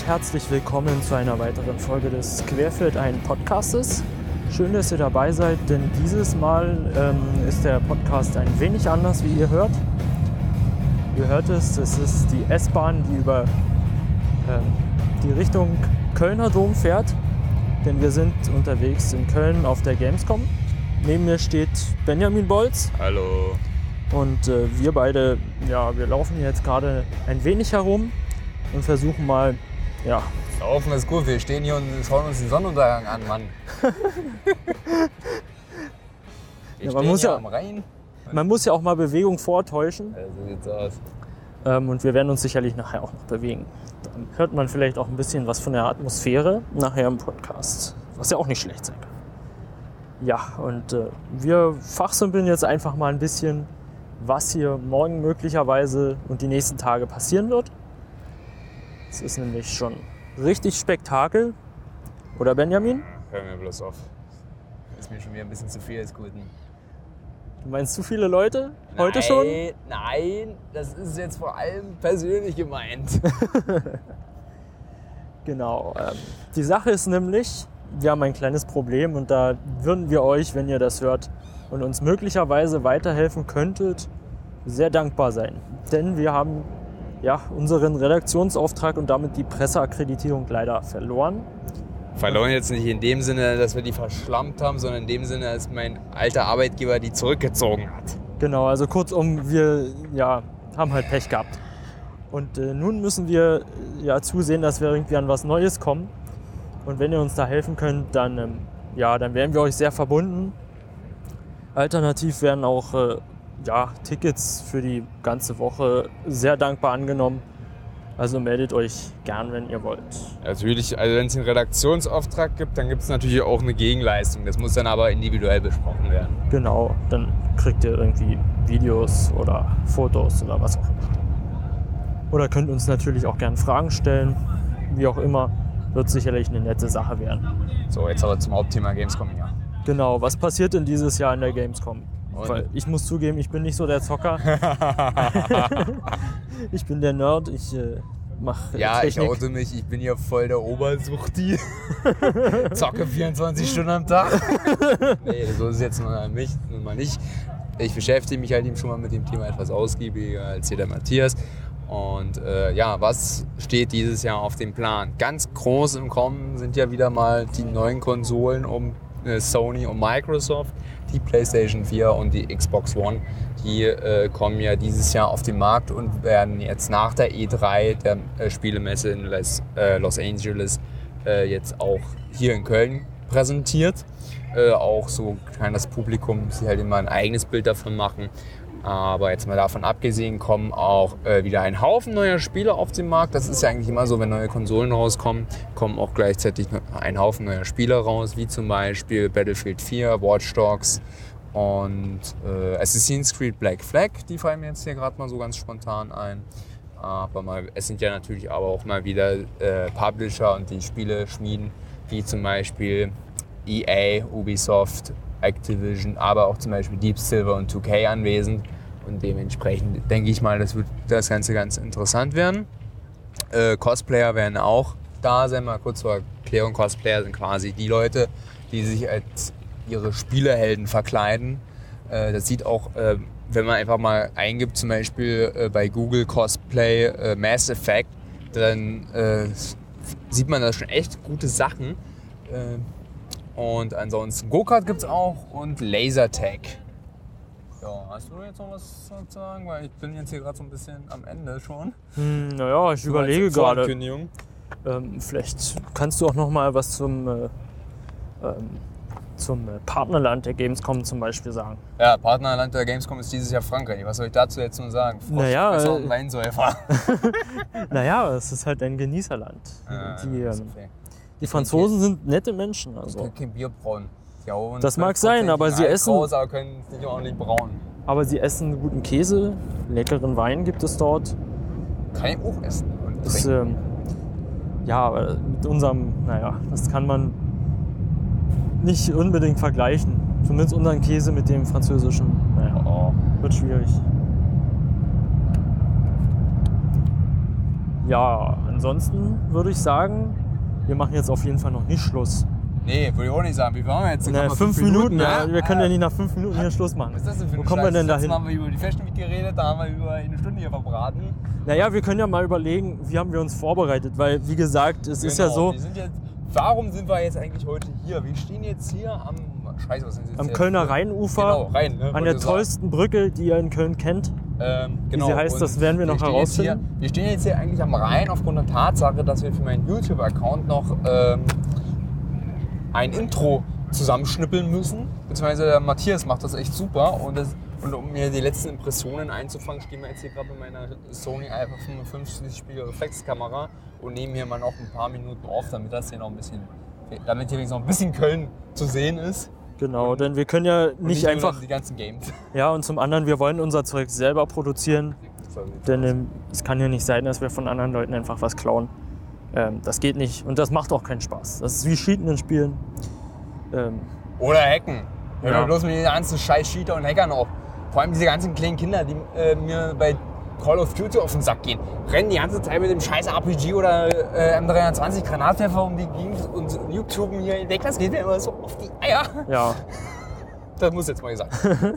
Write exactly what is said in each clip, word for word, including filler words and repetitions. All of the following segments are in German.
herzlich willkommen zu einer weiteren Folge des Querfeldein Podcastes. Schön, dass ihr dabei seid, denn dieses Mal ähm, ist der Podcast ein wenig anders, wie ihr hört. Ihr hört es, es ist die S-Bahn, die über ähm, die Richtung Kölner Dom fährt, denn wir sind unterwegs in Köln auf der Gamescom. Neben mir steht Benjamin Bolz. Hallo. Und äh, wir beide, ja, wir laufen jetzt gerade ein wenig herum und versuchen mal, ja. Laufen ist gut, wir stehen hier und schauen uns den Sonnenuntergang an, Mann. ja, man, muss ja, am Rhein. man muss ja auch mal Bewegung vortäuschen. Ja, so sieht's aus. Ähm, und wir werden uns sicherlich nachher auch noch bewegen. Dann hört man vielleicht auch ein bisschen was von der Atmosphäre nachher im Podcast, was ja auch nicht schlecht sein kann. Ja, und äh, wir fachsimpeln jetzt einfach mal ein bisschen, was hier morgen möglicherweise und die nächsten Tage passieren wird. Es ist nämlich schon richtig Spektakel. Oder Benjamin? Hör mir bloß auf. Ist mir schon wieder ein bisschen zu viel als Guten. Du meinst zu viele Leute? Nein, Heute schon? Nein, das ist jetzt vor allem persönlich gemeint. Genau. Ähm, die Sache ist nämlich, wir haben ein kleines Problem und da würden wir euch, wenn ihr das hört und uns möglicherweise weiterhelfen könntet, sehr dankbar sein. Denn wir haben ja unseren Redaktionsauftrag und damit die Presseakkreditierung leider verloren. Verloren jetzt nicht in dem Sinne, dass wir die verschlammt haben, sondern in dem Sinne, dass mein alter Arbeitgeber die zurückgezogen hat. Genau, also kurzum, wir ja, haben halt Pech gehabt. Und äh, nun müssen wir ja zusehen, dass wir irgendwie an was Neues kommen. Und wenn ihr uns da helfen könnt, dann, ähm, ja, dann wären wir euch sehr verbunden. Alternativ werden auch äh, ja, Tickets für die ganze Woche sehr dankbar angenommen. Also meldet euch gern, wenn ihr wollt. Natürlich, also wenn es einen Redaktionsauftrag gibt, dann gibt es natürlich auch eine Gegenleistung. Das muss dann aber individuell besprochen werden. Genau, dann kriegt ihr irgendwie Videos oder Fotos oder was auch immer. Oder könnt uns natürlich auch gern Fragen stellen. Wie auch immer, wird sicherlich eine nette Sache werden. So, jetzt aber zum Hauptthema Gamescom hier. Genau, was passiert denn dieses Jahr in der Gamescom? Und? Weil ich muss zugeben, ich bin nicht so der Zocker. Ich bin der Nerd, ich äh, mache Ja, Technik. ich oute mich, ich bin hier voll der Obersuchti. Zocke vierundzwanzig Stunden am Tag. Nee, so ist es jetzt nun mal, mich, nun mal nicht. Ich beschäftige mich halt eben schon mal mit dem Thema etwas ausgiebiger als hier der Matthias. Und äh, ja, was steht dieses Jahr auf dem Plan? Ganz groß im Kommen sind ja wieder mal die neuen Konsolen um äh, Sony und Microsoft. Die PlayStation vier und die Xbox One, die äh, kommen ja dieses Jahr auf den Markt und werden jetzt nach der E drei, der äh, Spielemesse in Les, äh, Los Angeles, äh, jetzt auch hier in Köln präsentiert. Äh, auch so kann das Publikum sich halt immer ein eigenes Bild davon machen. Aber jetzt mal davon abgesehen, kommen auch äh, wieder ein Haufen neuer Spiele auf den Markt. Das ist ja eigentlich immer so, wenn neue Konsolen rauskommen, kommen auch gleichzeitig ein Haufen neuer Spiele raus, wie zum Beispiel Battlefield vier, Watch Dogs und äh, Assassin's Creed Black Flag. Die fallen mir jetzt hier gerade mal so ganz spontan ein. Aber mal, es sind ja natürlich aber auch mal wieder äh, Publisher und die Spiele schmieden, wie zum Beispiel E A, Ubisoft, Activision, aber auch zum Beispiel Deep Silver und zwei K anwesend. Und dementsprechend denke ich mal, das wird das Ganze ganz interessant werden. Äh, Cosplayer werden auch da sein. Mal kurz zur Erklärung. Cosplayer sind quasi die Leute, die sich als ihre Spielehelden verkleiden. Äh, das sieht auch, äh, wenn man einfach mal eingibt, zum Beispiel äh, bei Google Cosplay äh, Mass Effect, dann äh, sieht man da schon echt gute Sachen. Äh, Und ansonsten Go-Kart gibt's auch und Lasertag. Ja, hast du jetzt noch was zu sagen? Weil ich bin jetzt hier gerade so ein bisschen am Ende schon. Hm, naja, ich So überlege als gerade. Vorankündigung. Ähm, vielleicht kannst du auch noch mal was zum, äh, ähm, zum äh, Partnerland der Gamescom zum Beispiel sagen. Ja, Partnerland der Gamescom ist dieses Jahr Frankreich. Was soll ich dazu jetzt nur sagen? Frosch, Naja, Fresser äh, und Weinsäufer. Naja, es ist halt ein Genießerland. Ah, die, ist ähm, okay. die Franzosen sind nette Menschen. Also. Kein, kein Bier brauen. Ja, und Das mag sein, aber sie essen- Raus, aber können es nicht ordentlich brauen. Aber sie essen guten Käse, leckeren Wein gibt es dort. Kann ich auch essen und Das, trinken. ähm, ja, aber mit unserem, naja, das kann man nicht unbedingt vergleichen. Zumindest unseren Käse mit dem französischen. Naja, Oh. wird schwierig. Ja, ansonsten würde ich sagen, wir machen jetzt auf jeden Fall noch nicht Schluss. Nee, würde ich auch nicht sagen. Wie waren wir jetzt? Na, fünf, fünf Minuten, Minuten ja. Wir können ja nicht nach fünf Minuten hier Schluss machen. Was ist das denn für eine Wo kommen wir denn dahin? Letztes Mal haben wir über die Fashion Week geredet, da haben wir über eine Stunde hier verbraten. Naja, wir können ja mal überlegen, wie haben wir uns vorbereitet, weil wie gesagt, es genau, ist ja so... Wir sind jetzt, warum sind wir jetzt eigentlich heute hier? Wir stehen jetzt hier am... Scheiße, was sind jetzt am jetzt Kölner hier? Rheinufer, genau, Rhein, ne, an der tollsten sagen. Brücke, die ihr in Köln kennt. Ähm, genau. Wie sie heißt, das werden wir noch herausfinden. Hier, wir stehen jetzt hier eigentlich am Rhein aufgrund der Tatsache, dass wir für meinen YouTube-Account noch ähm, ein Intro zusammenschnippeln müssen. Beziehungsweise der Matthias macht das echt super. Und, das, und um mir die letzten Impressionen einzufangen, stehen wir jetzt hier gerade mit meiner Sony Alpha fünfundfünfzig Spiegel Reflexkamera und nehmen hier mal noch ein paar Minuten auf, damit das hier noch ein bisschen, damit hier noch ein bisschen Köln zu sehen ist. Genau, und, denn wir können ja nicht, nicht einfach die ganzen Games. Ja, und zum anderen, wir wollen unser Zeug selber produzieren, denn ähm, es kann ja nicht sein, dass wir von anderen Leuten einfach was klauen. Ähm, das geht nicht und das macht auch keinen Spaß. Das ist wie Cheaten in Spielen. Ähm, Oder Hacken. Hör ja. ja. bloß mit den ganzen scheiß Cheater und Hackern auf. Vor allem diese ganzen kleinen Kinder, die äh, mir bei Call of Duty auf den Sack gehen. Rennen die ganze Zeit mit dem scheiß R P G oder äh, M dreiundzwanzig Granatwerfer um die Gegend und YouTube hier entdeckt. Das geht mir immer so auf die Eier. Ja. Das muss jetzt mal gesagt.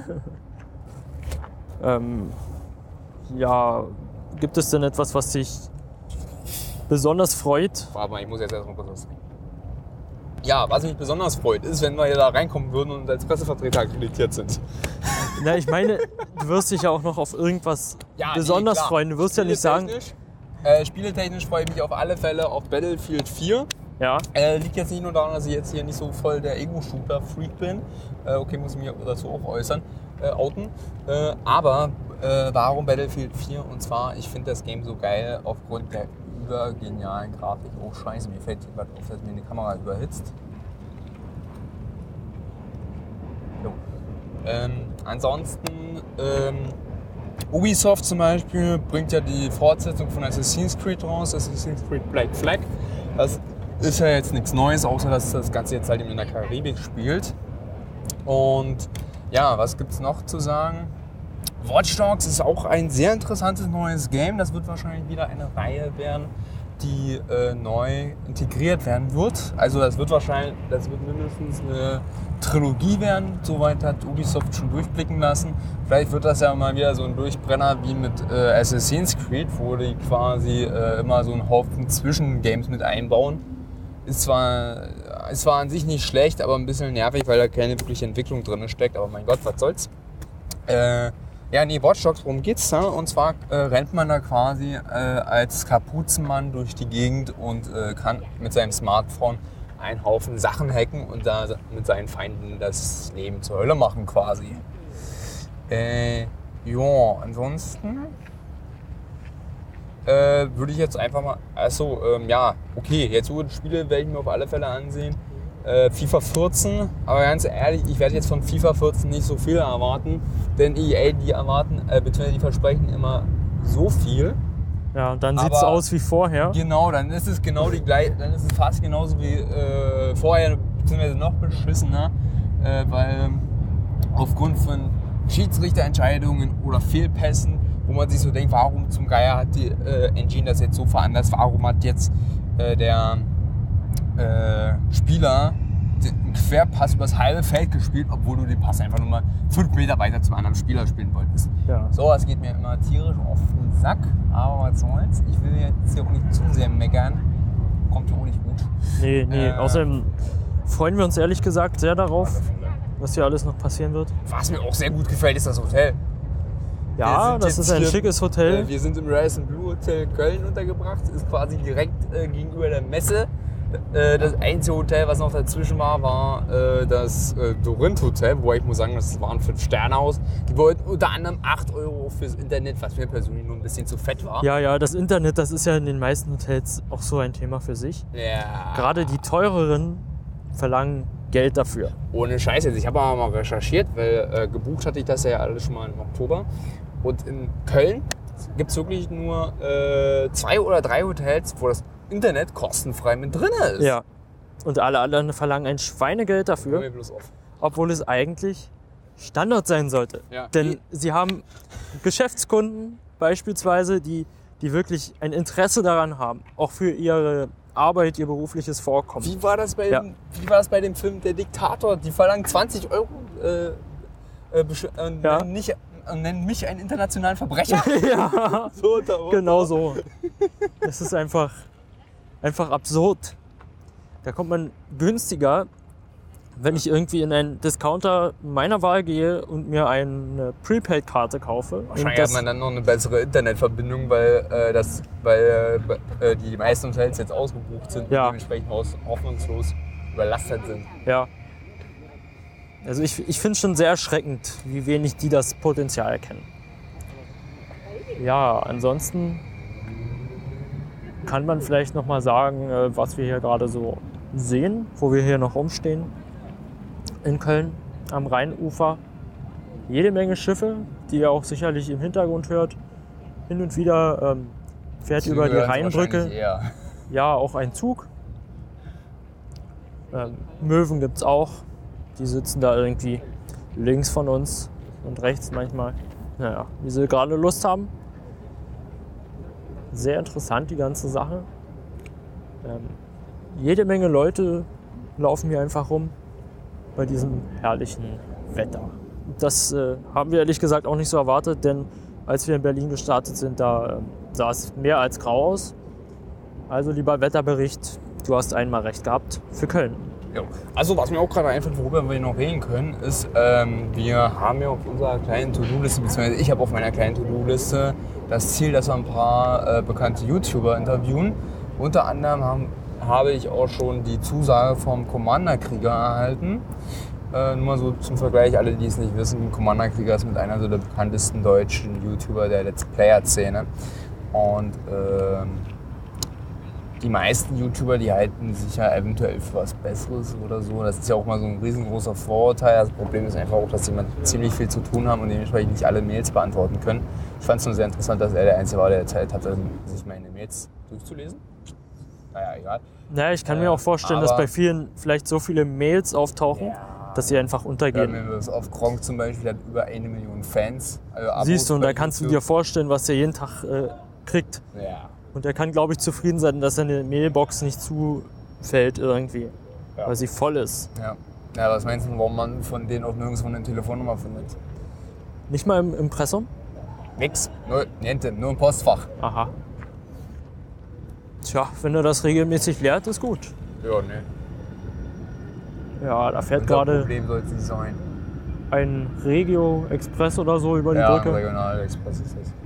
ähm, ja, gibt es denn etwas, was dich besonders freut? Warte mal, ich muss jetzt erstmal kurz was sagen. Ja, was mich besonders freut, ist, wenn wir hier da reinkommen würden und als Pressevertreter akkreditiert sind. Na, ich meine, du wirst dich ja auch noch auf irgendwas ja, besonders nee, freuen. Du wirst ja nicht sagen... Äh, spieletechnisch freue ich mich auf alle Fälle auf Battlefield vier. Ja. Äh, liegt jetzt nicht nur daran, dass ich jetzt hier nicht so voll der Ego-Shooter-Freak bin. Äh, okay, muss ich mich dazu auch äußern, äh, outen. Äh, aber äh, warum Battlefield vier? Und zwar, ich finde das Game so geil aufgrund der übergenialen Grafik. Oh scheiße, mir fällt gerade auf, dass mir eine Kamera überhitzt. Jo. Ähm, ansonsten, ähm, Ubisoft zum Beispiel bringt ja die Fortsetzung von Assassin's Creed raus, Assassin's Creed Black Flag. Das ist ja jetzt nichts Neues, außer dass das Ganze jetzt halt in der Karibik spielt. Und ja, was gibt's noch zu sagen? Watch Dogs ist auch ein sehr interessantes neues Game. Das wird wahrscheinlich wieder eine Reihe werden, die äh, neu integriert werden wird. Also das wird wahrscheinlich, das wird mindestens eine Trilogie werden. Soweit hat Ubisoft schon durchblicken lassen. Vielleicht wird das ja mal wieder so ein Durchbrenner wie mit äh, Assassin's Creed, wo die quasi äh, immer so einen Haufen Zwischengames mit einbauen. Ist zwar, ist zwar an sich nicht schlecht, aber ein bisschen nervig, weil da keine wirkliche Entwicklung drin steckt. Aber mein Gott, was soll's. Äh, Ja, nee, Watch Dogs, worum geht's da? Und zwar äh, rennt man da quasi äh, als Kapuzenmann durch die Gegend und äh, kann mit seinem Smartphone einen Haufen Sachen hacken und da mit seinen Feinden das Leben zur Hölle machen quasi. Äh, ja, ansonsten äh, würde ich jetzt einfach mal, achso, ähm, ja, okay, jetzt so Spiele werde ich mir auf alle Fälle ansehen. Äh, FIFA vierzehn, aber ganz ehrlich, ich werde jetzt von FIFA vierzehn nicht so viel erwarten, denn E A, die erwarten, äh, beziehungsweise die versprechen immer so viel. Ja, und dann sieht es aus wie vorher. Genau, dann ist es genau die gleiche, dann ist es fast genauso wie äh, vorher, beziehungsweise noch beschissener, äh, weil aufgrund von Schiedsrichterentscheidungen oder Fehlpässen, wo man sich so denkt, warum zum Geier hat die äh, Engine das jetzt so veranlasst, warum hat jetzt äh, der Äh, Spieler den Querpass übers halbe Feld gespielt, obwohl du den Pass einfach nur mal fünf Meter weiter zum anderen Spieler spielen wolltest. Ja. So, das geht mir immer tierisch auf den Sack, aber was soll's. Ich will jetzt hier auch nicht zu sehr meckern. Kommt ja auch nicht gut. Nee, nee. Äh, Außerdem freuen wir uns ehrlich gesagt sehr darauf, was hier alles noch passieren wird. Was mir auch sehr gut gefällt, ist das Hotel. Ja, das ist ein hier, schickes Hotel. Äh, wir sind im Radisson Blu Hotel Köln untergebracht. Ist quasi direkt äh, gegenüber der Messe. Das einzige Hotel, was noch dazwischen war, war äh, das äh, Dorint Hotel, wo ich muss sagen, das war ein fünf-Sterne-Haus. Die wollten unter anderem acht Euro fürs Internet, was mir persönlich nur ein bisschen zu fett war. Ja, ja, das Internet, das ist ja in den meisten Hotels auch so ein Thema für sich. Ja. Gerade die teureren verlangen Geld dafür. Ohne Scheiß jetzt. Ich habe aber mal recherchiert, weil äh, gebucht hatte ich das ja alles schon mal im Oktober. Und in Köln gibt es wirklich nur äh, zwei oder drei Hotels, wo das Internet kostenfrei mit drin ist. Ja. Und alle anderen verlangen ein Schweinegeld dafür, mir bloß auf. obwohl es eigentlich Standard sein sollte. Ja. Denn sie haben Geschäftskunden beispielsweise, die die wirklich ein Interesse daran haben, auch für ihre Arbeit, ihr berufliches Vorkommen. Wie war das bei, ja. dem, wie war das bei dem Film Der Diktator? Die verlangen zwanzig Euro äh, äh, und ja. nennen, nicht, und nennen mich einen internationalen Verbrecher? Ja, so, da genau so. Das ist einfach, einfach absurd. Da kommt man günstiger, wenn ich irgendwie in einen Discounter meiner Wahl gehe und mir eine Prepaid-Karte kaufe. Wahrscheinlich hat man dann noch eine bessere Internetverbindung, weil, äh, das, weil äh, die meisten Hotels jetzt ausgebucht sind ja. und dementsprechend hoffnungslos überlastet sind. Ja. Also ich, ich finde es schon sehr erschreckend, wie wenig die das Potenzial erkennen. Ja, ansonsten kann man vielleicht noch mal sagen, was wir hier gerade so sehen, wo wir hier noch rumstehen. In Köln am Rheinufer. Jede Menge Schiffe, die ihr auch sicherlich im Hintergrund hört. Hin und wieder ähm, fährt Sie über die hören's Rheinbrücke. eher. Ja, auch ein Zug. Ähm, Möwen gibt es auch. Die sitzen da irgendwie links von uns und rechts manchmal. Naja, wie sie gerade Lust haben. Sehr interessant, die ganze Sache. Ähm, jede Menge Leute laufen hier einfach rum bei diesem herrlichen Wetter. Das äh, haben wir ehrlich gesagt auch nicht so erwartet, denn als wir in Berlin gestartet sind, da äh, sah es mehr als grau aus. Also lieber Wetterbericht, du hast einmal recht gehabt für Köln. Ja. Also was mir auch gerade einfällt, worüber wir noch reden können, ist, ähm, wir haben ja auf unserer kleinen To-Do-Liste, beziehungsweise ich habe auf meiner kleinen To-Do-Liste das Ziel, dass wir ein paar äh, bekannte YouTuber interviewen. Unter anderem haben, habe ich auch schon die Zusage vom Commander-Krieger erhalten. Äh, nur mal so zum Vergleich, alle die es nicht wissen, Commander-Krieger ist mit einer so der bekanntesten deutschen YouTuber der Let's Player-Szene. Und ähm, die meisten YouTuber, die halten sich ja eventuell für was Besseres oder so. Das ist ja auch mal so ein riesengroßer Vorurteil. Das Problem ist einfach auch, dass sie ziemlich viel zu tun haben und dementsprechend nicht alle Mails beantworten können. Ich fand es nur sehr interessant, dass er der Einzige war, der Zeit hatte, sich meine Mails durchzulesen. Naja, egal. Naja, ich kann äh, mir auch vorstellen, dass bei vielen vielleicht so viele Mails auftauchen, ja, dass sie einfach untergehen. Ja, wenn auf Gronk zum Beispiel hat über eine Million Fans. Also Abos. Siehst du, und da kannst du dir vorstellen, was er jeden Tag äh, kriegt. Ja. Und er kann, glaube ich, zufrieden sein, dass seine Mailbox nicht zufällt irgendwie, ja, weil sie voll ist. Ja. Ja, was meinst du, warum man von denen auch nirgendwo eine Telefonnummer findet? Nicht mal im Impressum? Nix, nur, niente, nur im Postfach. Aha. Tja, wenn er das regelmäßig leert, ist gut. Ja, ne. Ja, da fährt Unser gerade Problem soll es nicht sein. ein Regio Express oder so über die ja, Brücke. Ja, Regional Express ist das.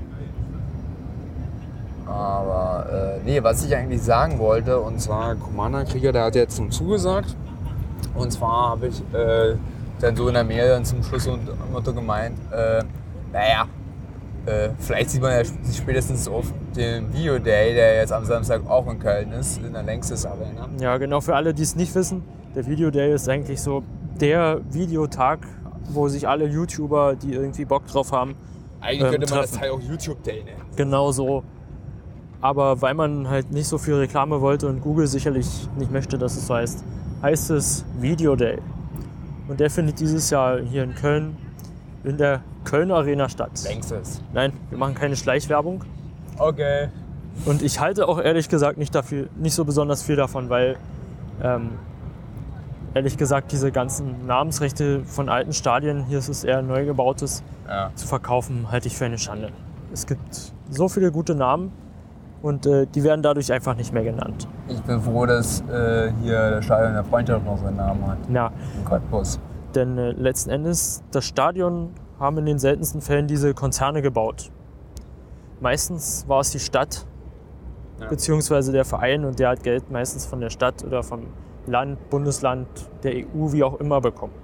Aber äh, nee, was ich eigentlich sagen wollte, und zwar Commander-Krieger, der hat jetzt schon zugesagt. Und zwar habe ich äh, dann so in der Mail dann zum Schluss und Motto gemeint, äh, naja, äh, vielleicht sieht man ja sich spätestens auf dem Video Day, der jetzt am Samstag auch in Köln ist, in der Längstes Arena. Ja, genau, für alle, die es nicht wissen, der Video Day ist eigentlich so der Videotag, wo sich alle YouTuber, die irgendwie Bock drauf haben, Eigentlich ähm, könnte man treffen. das Teil auch YouTube Day nennen. Genau so. Aber weil man halt nicht so viel Reklame wollte und Google sicherlich nicht möchte, dass es so heißt, heißt es Video Day. Und der findet dieses Jahr hier in Köln in der Kölner Arena statt. Längstes. Nein, wir machen keine Schleichwerbung. Okay. Und ich halte auch ehrlich gesagt nicht, dafür, nicht so besonders viel davon, weil ähm, ehrlich gesagt diese ganzen Namensrechte von alten Stadien, hier ist es eher neu gebautes, ja, zu verkaufen, halte ich für eine Schande. Es gibt so viele gute Namen und äh, die werden dadurch einfach nicht mehr genannt. Ich bin froh, dass äh, hier das Stadion der Freundschaft noch seinen Namen hat. Ja. In Cottbus. Denn äh, letzten Endes, das Stadion haben in den seltensten Fällen diese Konzerne gebaut. Meistens war es die Stadt, ja, beziehungsweise der Verein, und der hat Geld meistens von der Stadt oder vom Land, Bundesland, der E U, wie auch immer bekommen.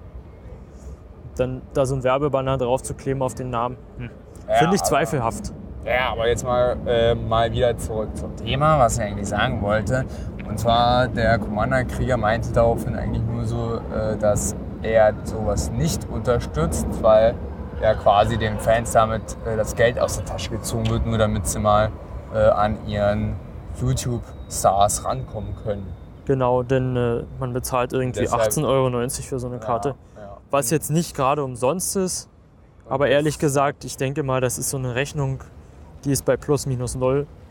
Dann da so ein Werbebanner drauf zu kleben auf den Namen, hm, ja, finde ich aber, zweifelhaft. Ja, aber jetzt mal, äh, mal wieder zurück zum Thema, was ich eigentlich sagen wollte. Und zwar, der Commander-Krieger meinte daraufhin eigentlich nur so, äh, dass er sowas nicht unterstützt, weil ja quasi den Fans damit äh, das Geld aus der Tasche gezogen wird, nur damit sie mal äh, an ihren YouTube-Stars rankommen können. Genau, denn äh, man bezahlt irgendwie Deshalb, achtzehn Euro neunzig für so eine Karte, ja, ja, was jetzt nicht gerade umsonst ist. Aber ehrlich gesagt, ich denke mal, das ist so eine Rechnung, die ist bei plus minus null.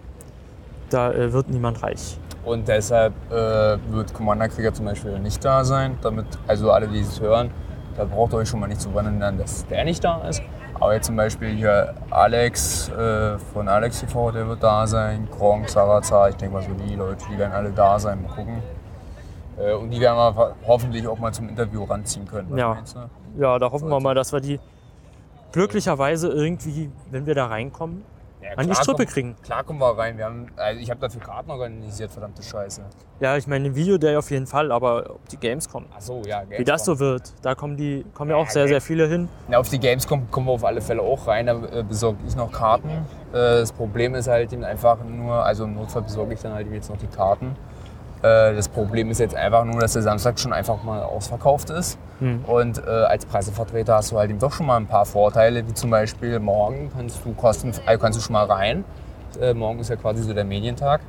Da äh, wird niemand reich. Und deshalb äh, wird Commander Krieger zum Beispiel nicht da sein. Damit, also alle, die es hören, da braucht ihr euch schon mal nicht zu wundern, dass der nicht da ist. Aber jetzt zum Beispiel hier Alex äh, von Alex T V, der wird da sein. Gronk, Sarazar, ich denke mal so die Leute, die werden alle da sein. Mal gucken. Äh, und die werden wir hoffentlich auch mal zum Interview ranziehen können. Was Ja. meinst du? Ja, da hoffen wir mal, dass wir die glücklicherweise irgendwie, wenn wir da reinkommen, Ja, an die klar Strippe kommen- kriegen. Klar kommen wir rein. Wir haben, also ich habe dafür Karten organisiert, verdammte Scheiße. Ja, ich meine, im Videoday auf jeden Fall, aber ob die Games kommen. Ach so, ja. Wie das so wird, da kommen, die, kommen ja auch Ja, sehr, Games- sehr viele hin. Na, auf die Gamescom kommen wir auf alle Fälle auch rein, da äh, besorge ich noch Karten. Äh, das Problem ist halt eben einfach nur, also im Notfall besorge ich dann halt eben jetzt noch die Karten. Äh, das Problem ist jetzt einfach nur, dass der Samstag schon einfach mal ausverkauft ist. Hm. Und äh, als Pressevertreter hast du halt eben doch schon mal ein paar Vorteile, wie zum Beispiel morgen kannst du kosten, also kannst du schon mal rein. Äh, morgen ist ja quasi so der Medientag.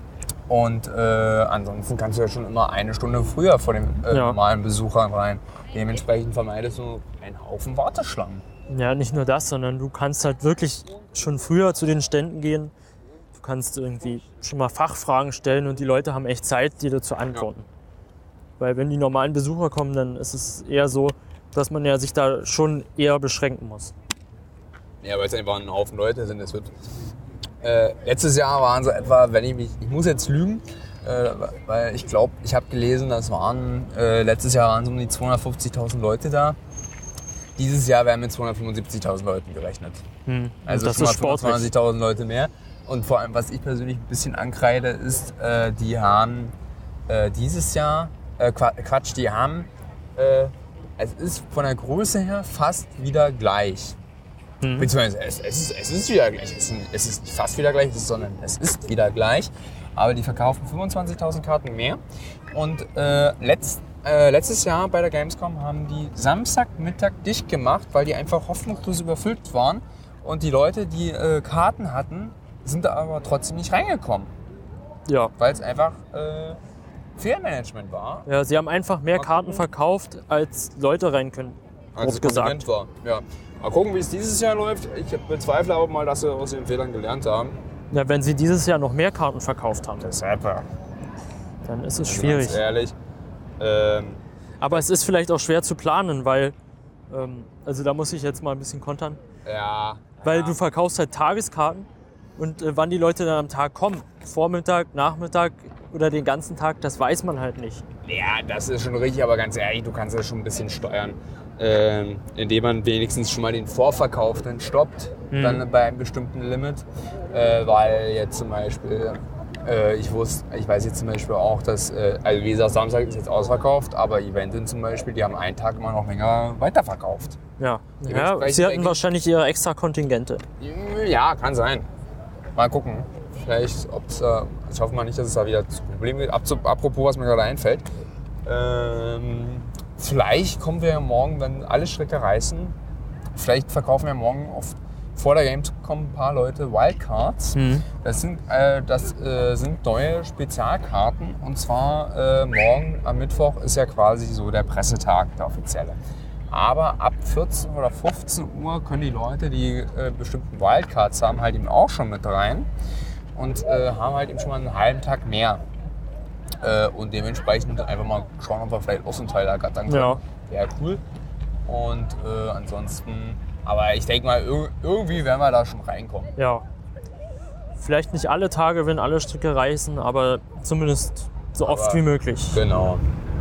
Und äh, ansonsten kannst du ja schon immer eine Stunde früher vor den äh, Ja. normalen Besuchern rein. Dementsprechend vermeidest du einen Haufen Warteschlangen. Ja, nicht nur das, sondern du kannst halt wirklich schon früher zu den Ständen gehen. Du kannst irgendwie schon mal Fachfragen stellen und die Leute haben echt Zeit, dir dazu antworten. Weil wenn die normalen Besucher kommen, dann ist es eher so, dass man ja sich da schon eher beschränken muss. Ja, weil es einfach ein Haufen Leute sind. Es wird, äh, letztes Jahr waren sie etwa, wenn ich mich, ich muss jetzt lügen, äh, weil ich glaube, ich habe gelesen, das waren, äh, letztes Jahr waren so um die zweihundertfünfzigtausend Leute da. Dieses Jahr werden mit zweihundertfünfundsiebzigtausend Leuten gerechnet. Hm. Also das schon mal ist sportlich. fünfundzwanzigtausend Leute mehr. Und vor allem, was ich persönlich ein bisschen ankreide, ist, äh, die haben äh, dieses Jahr, äh, Quatsch, die haben, äh, es ist von der Größe her fast wieder gleich. Hm. Beziehungsweise es, es, ist, es ist wieder gleich. Es ist, es ist nicht fast wieder gleich, sondern es ist wieder gleich. Aber die verkaufen fünfundzwanzigtausend Karten mehr. Und äh, letzt, äh, letztes Jahr bei der Gamescom haben die Samstagmittag dicht gemacht, weil die einfach hoffnungslos überfüllt waren. Und die Leute, die äh, Karten hatten, sind da aber trotzdem nicht reingekommen. Ja. Weil es einfach äh, Fehlmanagement war. Ja, sie haben einfach mehr Karten verkauft, als Leute rein können. Als es Grob gesagt. Kontingent war. Ja. Mal gucken, wie es dieses Jahr läuft. Ich bezweifle aber mal, dass sie aus ihren Fehlern gelernt haben. Ja, wenn sie dieses Jahr noch mehr Karten verkauft haben, Deshalb, ja. dann ist es schwierig. Ganz ehrlich. Ähm, Aber es ist vielleicht auch schwer zu planen, weil, ähm, also da muss ich jetzt mal ein bisschen kontern, ja. weil ja. du verkaufst halt Tageskarten und äh, wann die Leute dann am Tag kommen, Vormittag, Nachmittag oder den ganzen Tag, das weiß man halt nicht. Ja, das ist schon richtig, aber ganz ehrlich, du kannst das schon ein bisschen steuern. Ähm, indem man wenigstens schon mal den Vorverkauf dann stoppt, Mhm. dann bei einem bestimmten Limit. Äh, weil jetzt zum Beispiel, äh, ich wusste, ich weiß jetzt zum Beispiel auch, dass, äh, also wie gesagt, Samstag ist jetzt ausverkauft, aber Eventin zum Beispiel, die haben einen Tag immer noch länger weiterverkauft. Ja, ja Dementsprechend sie hatten denke ich- wahrscheinlich ihre extra Kontingente. Ja, kann sein. Mal gucken. Vielleicht, ob es, äh, ich hoffe mal nicht, dass es da wieder zu Problemen gibt. Ab, apropos, was mir gerade einfällt. Ähm, vielleicht kommen wir ja morgen, wenn alle Stricke reißen, vielleicht verkaufen wir morgen oft vor der Gamescom ein paar Leute Wildcards. Mhm. Das sind, äh, das äh, sind neue Spezialkarten. Und zwar äh, morgen am Mittwoch ist ja quasi so der Pressetag, der offizielle. Aber ab vierzehn oder fünfzehn Uhr können die Leute, die äh, bestimmten Wildcards haben, halt eben auch schon mit rein und äh, haben halt eben schon mal einen halben Tag mehr. Äh, und dementsprechend einfach mal schauen, ob wir vielleicht auch so einen Teil ergattern können. Ja. Wäre cool. Und äh, ansonsten, aber ich denke mal, ir- irgendwie werden wir da schon reinkommen. Ja. Vielleicht nicht alle Tage, wenn alle Stricke reißen, aber zumindest so oft Aber- wie möglich. Genau.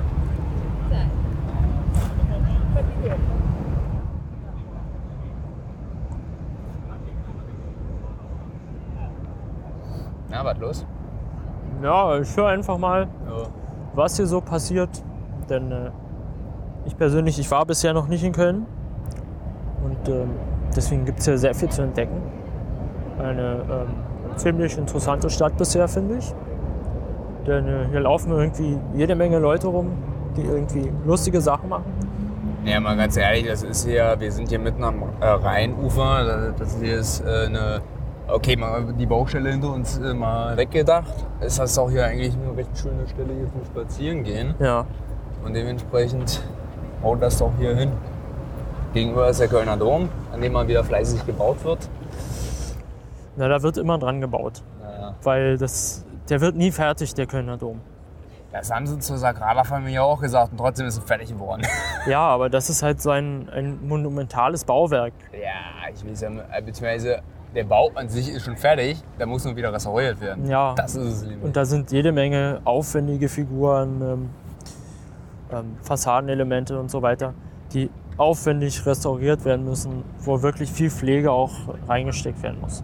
Na, was los? Ja, ich höre einfach mal, Ja. was hier so passiert. Denn äh, ich persönlich, ich war bisher noch nicht in Köln. Und ähm, deswegen gibt es hier sehr viel zu entdecken. Eine ähm, ziemlich interessante Stadt bisher, finde ich. Denn äh, hier laufen irgendwie jede Menge Leute rum, die irgendwie lustige Sachen machen. Ja, mal ganz ehrlich, das ist hier, wir sind hier mitten am äh, Rheinufer. Das hier ist äh, eine, okay, mal die Baustelle hinter uns äh, mal weggedacht. Ist das auch hier eigentlich eine recht schöne Stelle hier zum Spazierengehen. Ja, Und dementsprechend haut das doch hier hin. Gegenüber ist der Kölner Dom, an dem mal wieder fleißig gebaut wird. na, da wird immer dran gebaut. Naja, weil das, der wird nie fertig, der Kölner Dom. Das haben sie zur Sagrada-Familie auch gesagt und trotzdem ist es fertig geworden. Ja, aber das ist halt so ein, ein monumentales Bauwerk. Ja, ich will sagen, beziehungsweise der Bau an sich ist schon fertig, da muss nur wieder restauriert werden. Ja, das ist es. Und da sind jede Menge aufwendige Figuren, ähm, ähm, Fassadenelemente und so weiter, die aufwendig restauriert werden müssen, wo wirklich viel Pflege auch reingesteckt werden muss.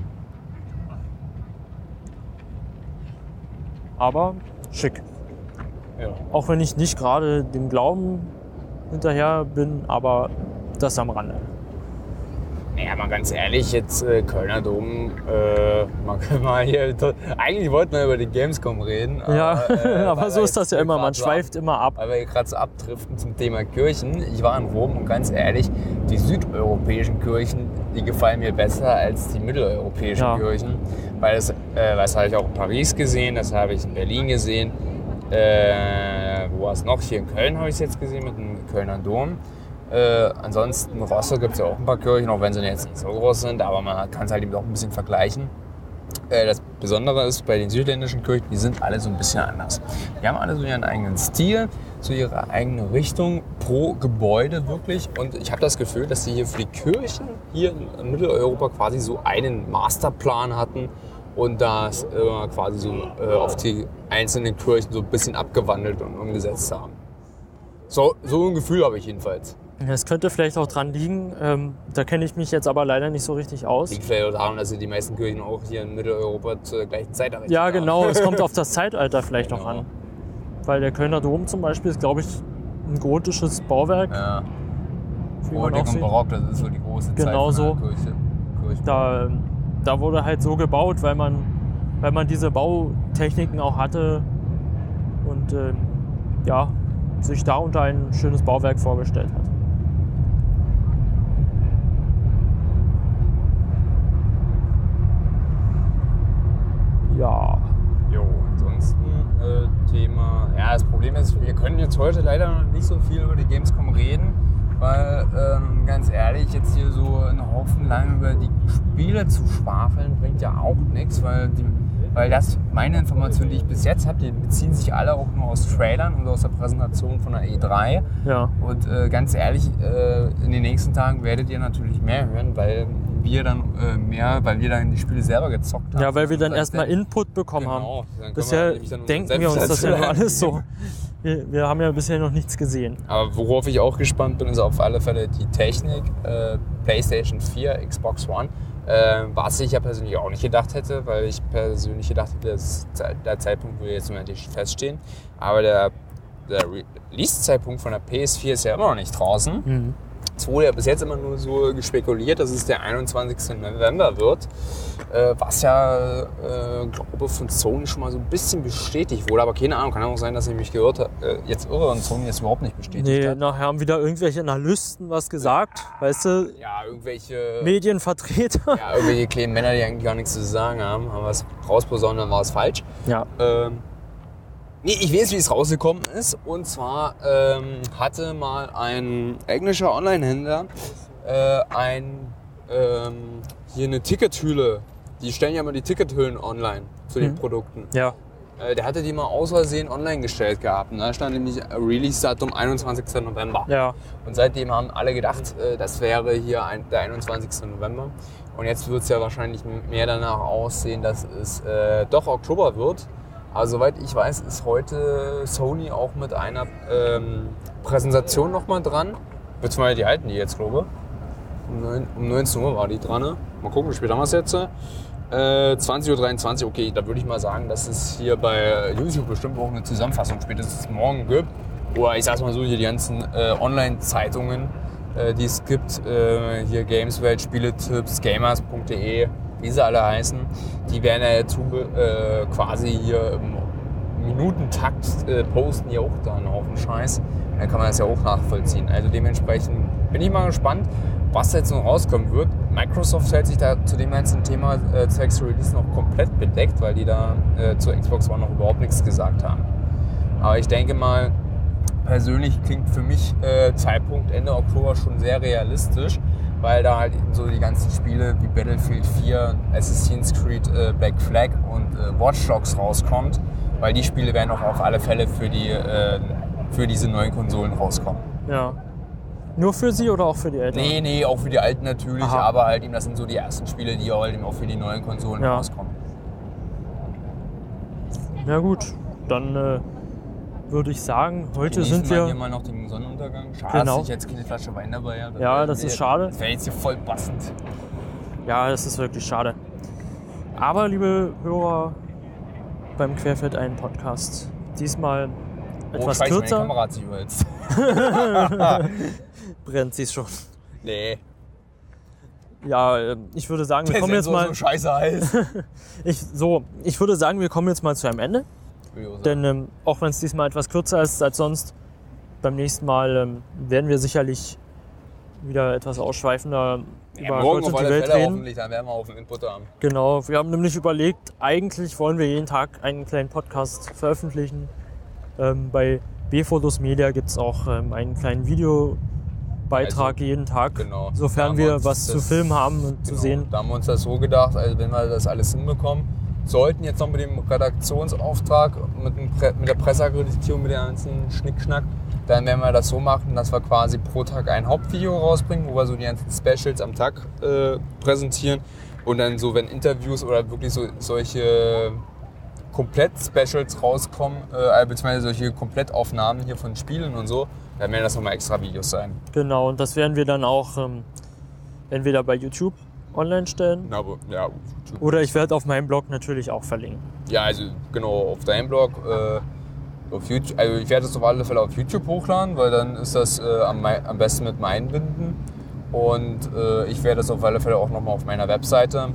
Aber schick. Ja. Auch wenn ich nicht gerade dem Glauben hinterher bin, aber das am Rande. Naja, mal ganz ehrlich, jetzt äh, Kölner Dom, äh, man kann mal hier, eigentlich wollten wir über die Gamescom reden. Aber, ja, äh, aber so ist das ja immer, man schweift so ab, immer ab. Weil wir hier gerade so abdriften zum Thema Kirchen. Ich war in Rom und ganz ehrlich, die südeuropäischen Kirchen, die gefallen mir besser als die mitteleuropäischen ja. Kirchen. Weil das, äh, das habe ich auch in Paris gesehen, das habe ich in Berlin gesehen. Äh, wo war es noch? Hier in Köln habe ich es jetzt gesehen mit dem Kölner Dom. Äh, ansonsten in Rostock gibt es ja auch ein paar Kirchen, auch wenn sie jetzt nicht so groß sind, aber man kann es halt eben doch ein bisschen vergleichen. Äh, das Besondere ist bei den südländischen Kirchen, die sind alle so ein bisschen anders. Die haben alle so ihren eigenen Stil, so ihre eigene Richtung pro Gebäude wirklich. Und ich habe das Gefühl, dass sie hier für die Kirchen hier in Mitteleuropa quasi so einen Masterplan hatten und das äh, quasi so äh, auf die einzelnen Kirchen so ein bisschen abgewandelt und umgesetzt haben. So, so ein Gefühl habe ich jedenfalls. Es könnte vielleicht auch dran liegen, ähm, da kenne ich mich jetzt aber leider nicht so richtig aus. Liegt vielleicht auch daran, dass sie die meisten Kirchen auch hier in Mitteleuropa zur gleichen Zeit errichtet Ja, haben. genau, es kommt auf das Zeitalter vielleicht genau. noch an. Weil der Kölner Dom zum Beispiel ist, glaube ich, ein gotisches Bauwerk. Ja. Gotik und Barock, das ist so die große genau Zeit so. von der Kirche. Kirche. Da, da wurde halt so gebaut, weil man, weil man diese Bautechniken auch hatte und äh, ja, sich darunter ein schönes Bauwerk vorgestellt hat. Ja. Jo, ansonsten äh, Thema. Ja, das Problem ist, wir können jetzt heute leider noch nicht so viel über die Gamescom reden, weil ähm, ganz ehrlich, jetzt hier so einen Haufen lang über die Spiele zu schwafeln, bringt ja auch nichts, weil, die, weil das, meine Informationen, die ich bis jetzt habe, die beziehen sich alle auch nur aus Trailern und aus der Präsentation von der E drei. Ja. Und äh, ganz ehrlich, äh, in den nächsten Tagen werdet ihr natürlich mehr hören, weil wir dann äh, mehr, weil wir dann die Spiele selber gezockt haben. Ja, weil wir dann das erstmal Input bekommen genau, haben. dann Bisher wir dann denken wir uns das ja nur alles so. Wir, wir haben ja bisher noch nichts gesehen. Aber worauf ich auch gespannt bin, ist auf alle Fälle die Technik. Äh, PlayStation vier, Xbox One. Äh, was ich ja persönlich auch nicht gedacht hätte, weil ich persönlich gedacht hätte, dass der Zeitpunkt würde jetzt natürlich feststehen. Aber der, der Release-Zeitpunkt von der P S vier ist ja immer noch nicht draußen. Mhm. Es wurde ja bis jetzt immer nur so gespekuliert, dass es der einundzwanzigsten November wird, äh, was ja, äh, glaube von Sony schon mal so ein bisschen bestätigt wurde, aber keine Ahnung, kann auch sein, dass ich mich gehört habe, äh, jetzt irre und Sony das überhaupt nicht bestätigt Nee, hat. nachher haben wieder irgendwelche Analysten was gesagt, Ja, weißt du, ja, irgendwelche, Medienvertreter. ja, irgendwelche kleinen Männer, die eigentlich gar nichts zu sagen haben, haben was rausposaunt, dann war es falsch. Ja. Ähm, Nee, ich weiß, wie es rausgekommen ist. Und zwar ähm, hatte mal ein englischer Online-Händler äh, ein, ähm, hier eine Tickethülle. Die stellen ja immer die Tickethüllen online zu den Mhm. Produkten. Ja. Äh, der hatte die mal aus Versehen online gestellt gehabt. Und da stand nämlich Release-Datum einundzwanzigsten November. Ja. Und seitdem haben alle gedacht, äh, das wäre hier ein, der einundzwanzigsten November. Und jetzt wird es ja wahrscheinlich mehr danach aussehen, dass es äh, doch Oktober wird. Aber soweit ich weiß, ist heute Sony auch mit einer ähm, Präsentation nochmal dran. Beziehungsweise die halten die jetzt, glaube ich. Um, neun, um neunzehn Uhr war die dran. Ne? Mal gucken, wie spät haben wir es jetzt? Äh, zwanzig Uhr dreiundzwanzig, okay, da würde ich mal sagen, dass es hier bei YouTube bestimmt auch eine Zusammenfassung spätestens morgen gibt. Oder ich sag's mal so, hier die ganzen äh, Online-Zeitungen, äh, die es gibt. Äh, hier Gameswelt, Spieletipps, gamers punkt de. Wie sie alle heißen, die werden ja jetzt äh, quasi hier im Minutentakt äh, posten hier auch da einen Haufen Scheiß. Dann kann man das ja auch nachvollziehen. Also dementsprechend bin ich mal gespannt, was jetzt noch rauskommen wird. Microsoft hält sich da zu dem ganzen Thema äh, zwecks Release noch komplett bedeckt, weil die da äh, zur Xbox One noch überhaupt nichts gesagt haben. Aber ich denke mal, persönlich klingt für mich äh, Zeitpunkt Ende Oktober schon sehr realistisch. weil da halt so die ganzen Spiele wie Battlefield vier, Assassin's Creed äh, Black Flag und äh, Watch Dogs rauskommt, weil die Spiele werden auch auf alle Fälle für, die, äh, für diese neuen Konsolen rauskommen. Ja. Nur für sie oder auch für die Älteren? Nee, nee, auch für die Alten natürlich, Aha. aber halt eben, das sind so die ersten Spiele, die halt eben auch für die neuen Konsolen ja. rauskommen. Na gut, dann äh, würde ich sagen, heute Genießen sind wir... hier mal noch den Sonnenuntergang. Schade, Genau. dass ich jetzt keine Flasche Wein dabei habe. Ja, das ist schade. Das wäre jetzt hier voll passend. Ja, das ist wirklich schade. Aber, liebe Hörer, beim Querfeld ein Podcast, diesmal etwas oh, scheiße, kürzer. Meine Kamera hat sich überhitzt. Brennt sie schon. Nee. Ja, äh, ich würde sagen, wir Der kommen jetzt Sensor mal... so scheiße heiß. ich, so, ich würde sagen, wir kommen jetzt mal zu einem Ende. Denn ähm, auch wenn es diesmal etwas kürzer ist als sonst, beim nächsten Mal ähm, werden wir sicherlich wieder etwas ausschweifender ja, über morgen Gott auf und die alle Welt Fälle reden. hoffentlich, dann werden wir auf den Input haben. Genau, wir haben nämlich überlegt, eigentlich wollen wir jeden Tag einen kleinen Podcast veröffentlichen. Ähm, bei B-Fotos Media gibt es auch ähm, einen kleinen Videobeitrag also, jeden Tag, genau. sofern wir was zu filmen haben und genau, zu sehen. Da haben wir uns das so gedacht, also wenn wir das alles hinbekommen, sollten jetzt noch mit dem Redaktionsauftrag, mit, dem Pre- mit der Presseakkreditierung, mit dem ganzen Schnickschnack, dann werden wir das so machen, dass wir quasi pro Tag ein Hauptvideo rausbringen, wo wir so die ganzen Specials am Tag äh, präsentieren und dann so, wenn Interviews oder wirklich so solche Komplett-Specials rauskommen, äh, beziehungsweise solche Komplettaufnahmen hier von Spielen und so, dann werden das nochmal extra Videos sein. Genau, und das werden wir dann auch ähm, entweder bei YouTube online stellen. Na, aber, ja, Oder ich werde auf meinem Blog natürlich auch verlinken. Ja, also genau, auf deinem Blog, äh, auf YouTube, also ich werde das auf alle Fälle auf YouTube hochladen, weil dann ist das äh, am, am besten mit mir einbinden. Und äh, ich werde das auf alle Fälle auch nochmal auf meiner Webseite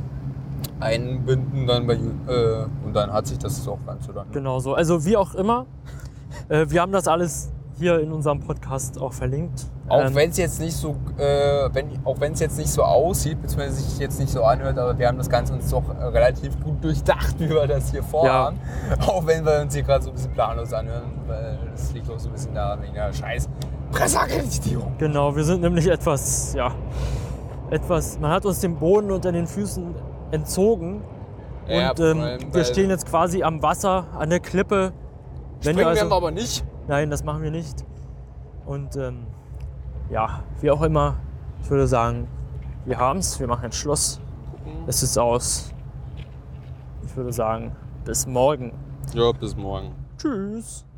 einbinden dann bei, äh, und dann hat sich das auch ganz so dann. Ne? Genau so, also wie auch immer, äh, wir haben das alles hier in unserem Podcast auch verlinkt. Auch ähm, wenn es jetzt nicht so, äh, wenn, auch wenn es jetzt nicht so aussieht, beziehungsweise sich jetzt nicht so anhört, aber wir haben das Ganze uns doch relativ gut durchdacht, wie wir das hier vorhaben. Ja. Auch wenn wir uns hier gerade so ein bisschen planlos anhören, weil das liegt auch so ein bisschen daran wegen der scheiß Presseakkreditierung. Genau, wir sind nämlich etwas, ja, etwas, man hat uns den Boden unter den Füßen entzogen ja, und ähm, wir stehen jetzt quasi am Wasser, an der Klippe. Wenn Springen also, werden wir aber nicht. Nein, das machen wir nicht. Und ähm, ja, wie auch immer, ich würde sagen, wir haben es, wir machen ein Schluss. Es ist aus. Ich würde sagen, bis morgen. Ja, bis morgen. Tschüss.